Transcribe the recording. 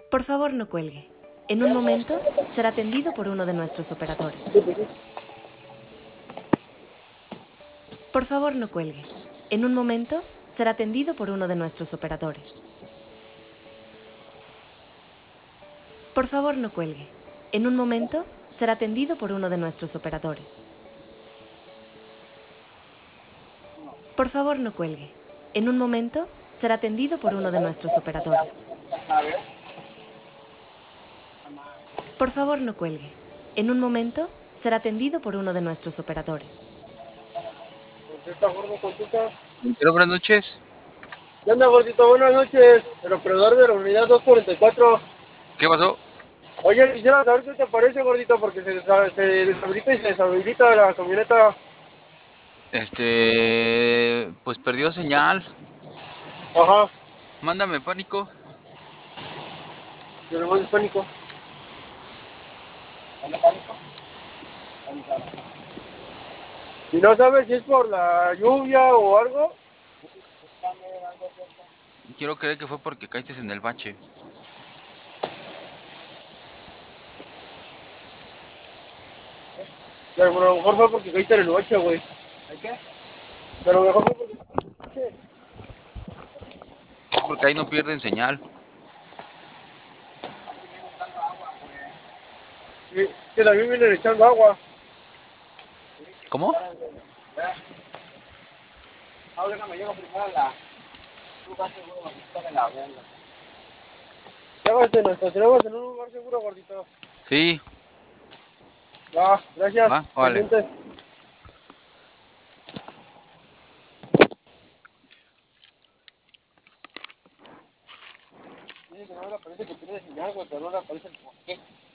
Por favor, no cuelgue. En un momento será atendido por uno de nuestros operadores. Por favor, no cuelgue. En un momento será atendido por uno de nuestros operadores. Por favor, no cuelgue. En un momento será atendido por uno de nuestros operadores. Por favor, no cuelgue. En un momento será atendido por uno de nuestros operadores. Por favor, no cuelgue. En un momento será atendido por uno de nuestros operadores. Pero buenas noches. ¿Qué onda, gordito? Buenas noches. El operador de la unidad 244. ¿Qué pasó? Oye, quisiera saber qué te parece, gordito, porque se deshabilita y se deshabilita la camioneta. Pues perdió señal. Ajá, Mándame pánico. pero más pánico. Y no sabes si es por la lluvia o algo. Quiero creer que fue porque caíste en el bache. Pero a lo mejor fue porque caíste en el bache, güey. ¿Qué? Pero a lo mejor fue porque... Porque ahí no pierden señal. Sí, que también vienen echando agua. ¿Cómo? Déjame, llego primero a la... Ya nos estacionamos en un lugar seguro, gordito. Sí, Va, gracias. va, vale. Pendiente. Dice que no le aparece que tiene señal, güey, pero no le aparece el por qué.